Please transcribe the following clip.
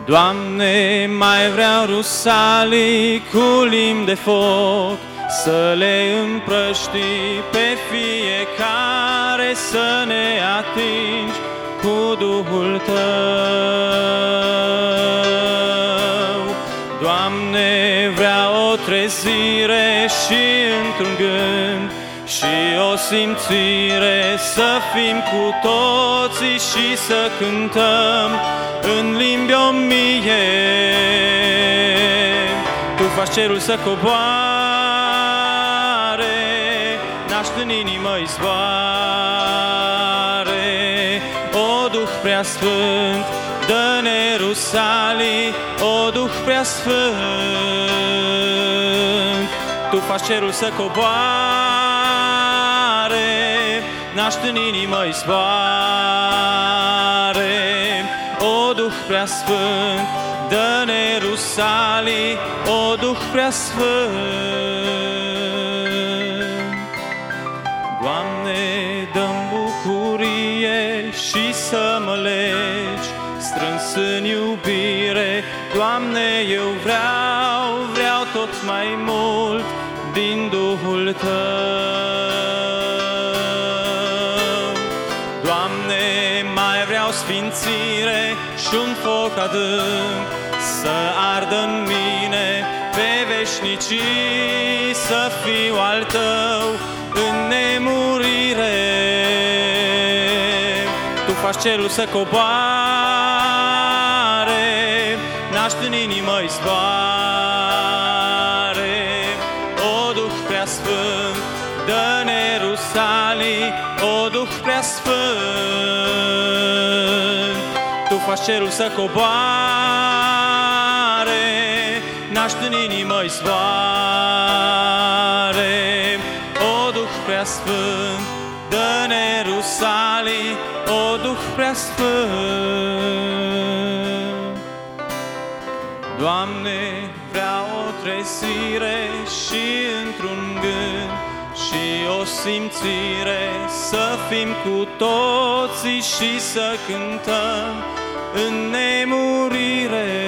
Doamne, mai vreau rusalii cu limbi de foc, să le împrăștii pe fiecare, să ne atingi cu Duhul Tău. Doamne, vreau o trezire și într-un gând și o simțire, să fim cu toții și să cântăm în limbi 1000. Tu faci cerul să coboare, naști în inimă izvoare. O Duh Preasfânt, dă-ne rusalii, o Duh Preasfânt. Tu faci cerul să coboare, naști în inimă izvoare. O Duh Preasfânt, dă-ne rusalii, o Duh Preasfânt. Doamne, dă-mi bucurie și să mă legi strâns în iubire. Doamne, eu vreau tot mai mult din Duhul Tău. Doamne, mai vreau sfințire și un foc adânc să ardă în mine pe veșnicii, să fiu al Tău în nemurire. Tu faci cerul să coboare, naști în inimă izvoare. O Duh Preasfânt, dă-ne rusalii, o Duh Preasfânt. Tu faci cerul să coboare, naști în inimă izvoare. O Duh Preasfânt, dă-ne rusalii, o Duh Preasfânt. Doamne, vreau o trezire și într-un gând și o simțire, să fim cu toții și să cântăm în nemurire.